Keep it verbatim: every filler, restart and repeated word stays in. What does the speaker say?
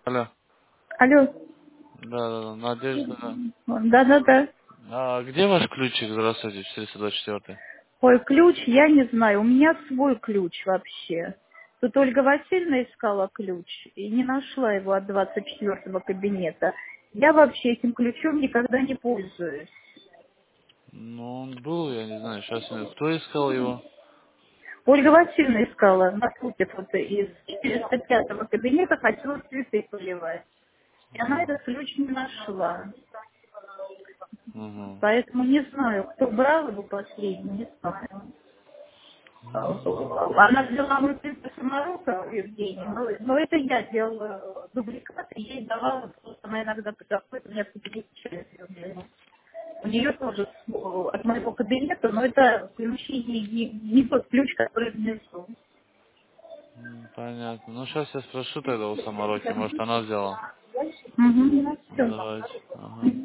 Алло. Алло. Да, да, да, Надежда. Да-да-да. А где ваш ключик? Здравствуйте, четыреста двадцать четыре. Ой, ключ, я не знаю. У меня свой ключ вообще. Тут Ольга Васильевна искала ключ и не нашла его от двадцать четвёртого кабинета. Я вообще этим ключом никогда не пользуюсь. Ну, он был, я не знаю, сейчас кто искал его? Ольга Васильевна искала на сути вот из четыреста пятого кабинета, хотела цветы поливать. И она Ага. этот ключ не нашла. Угу. Поэтому не знаю, кто брал его последний, не знаю. Она взяла мой принцип саморока, Евгения, но, но это я делала дубликат, и ей давала, просто она иногда заходит, у меня кабинет. У нее тоже э, от моего кабинета, но это ключи не, не, не тот ключ, который внизу. М, Понятно. Ну, сейчас я спрошу тогда у Самароки, может, она взяла. Угу, все. Давайте. Ага.